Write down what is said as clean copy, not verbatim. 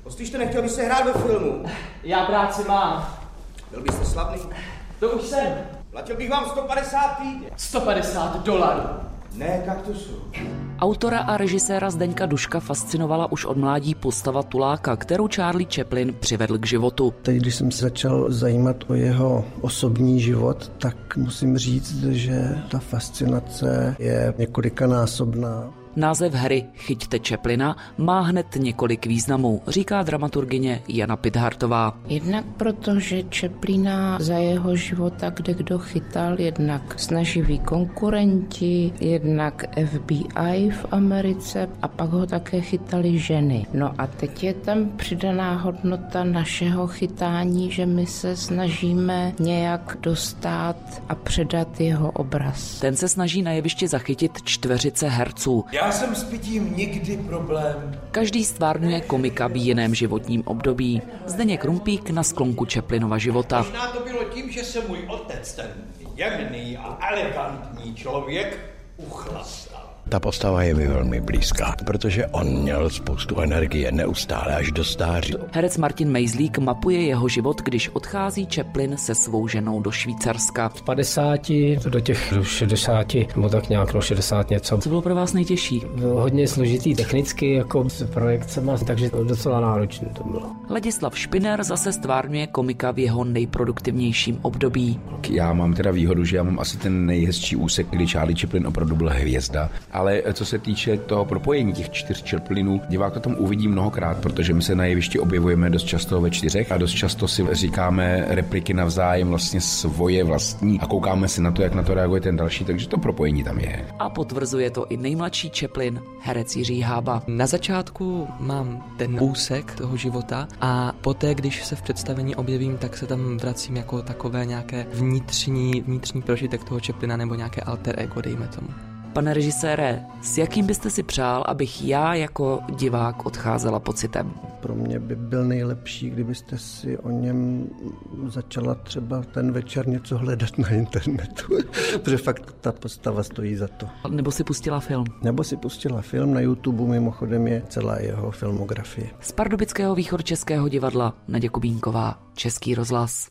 Postýšte, nechtěl bys se hrát ve filmu? Já práci mám. Byl byste slavný? To už jsem. Platil bych vám 150 týdně. $150. Ne kaktusu. Autora a režiséra Zdeňka Duška fascinovala už od mládí postava Tuláka, kterou Charlie Chaplin přivedl k životu. Teď, když jsem se začal zajímat o jeho osobní život, tak musím říct, že ta fascinace je několikanásobná. Název hry Chyťte Chaplina má hned několik významů, říká dramaturgyně Jana Pidhartová. Jednak proto, že Chaplina za jeho života kdekdo chytal, jednak snaživí konkurenti, jednak FBI v Americe a pak ho také chytali ženy. No a teď je tam přidaná hodnota našeho chytání, že my se snažíme nějak dostat a předat jeho obraz. Ten se snaží na jevišti zachytit čtveřice herců. Já jsem s pitím nikdy problém. Každý stvárňuje komika v jiném životním období. Zdeněk Rumpík na sklonku Chaplinova života. Možná to bylo tím, že se můj otec, ten jemný a elegantní člověk, uchlastal. Ta postava je mi velmi blízká, protože on měl spoustu energie neustále až do stáří. Herec Martin Mejzlík mapuje jeho život, když odchází Chaplin se svou ženou do Švýcarska. Z 50 do těch 60, nebo tak nějak 60 něco. Co bylo pro vás nejtěžší? Bylo hodně složitý technicky, jako s projekcemi, takže docela náročné to bylo. Ladislav Špiner zase stvárňuje komika v jeho nejproduktivnějším období. Já mám teda výhodu, že já mám asi ten nejhezčí úsek, kdy Charlie Chaplin opravdu byl hvězda. Ale co se týče toho propojení těch 4 Chaplinů, divák to tam uvidí mnohokrát, protože my se na jevišti objevujeme dost často ve 4 a dost často si říkáme repliky navzájem vlastně svoje vlastní a koukáme si na to, jak na to reaguje ten další, takže to propojení tam je. A potvrzuje to i nejmladší Chaplin, herec Jiří Hába. Na začátku mám ten úsek toho života a poté, když se v představení objevím, tak se tam vracím jako takové nějaké vnitřní prožitek toho Chaplina nebo nějaké alter ego, dejme tomu. Pane režisére, s jakým byste si přál, abych já jako divák odcházela pocitem? Pro mě by byl nejlepší, kdybyste si o něm začala třeba ten večer něco hledat na internetu, protože fakt ta postava stojí za to. Nebo si pustila film? Nebo si pustila film, na YouTube mimochodem je celá jeho filmografie. Z Pardubického východčeského divadla Naděja Kubínková, Český rozhlas.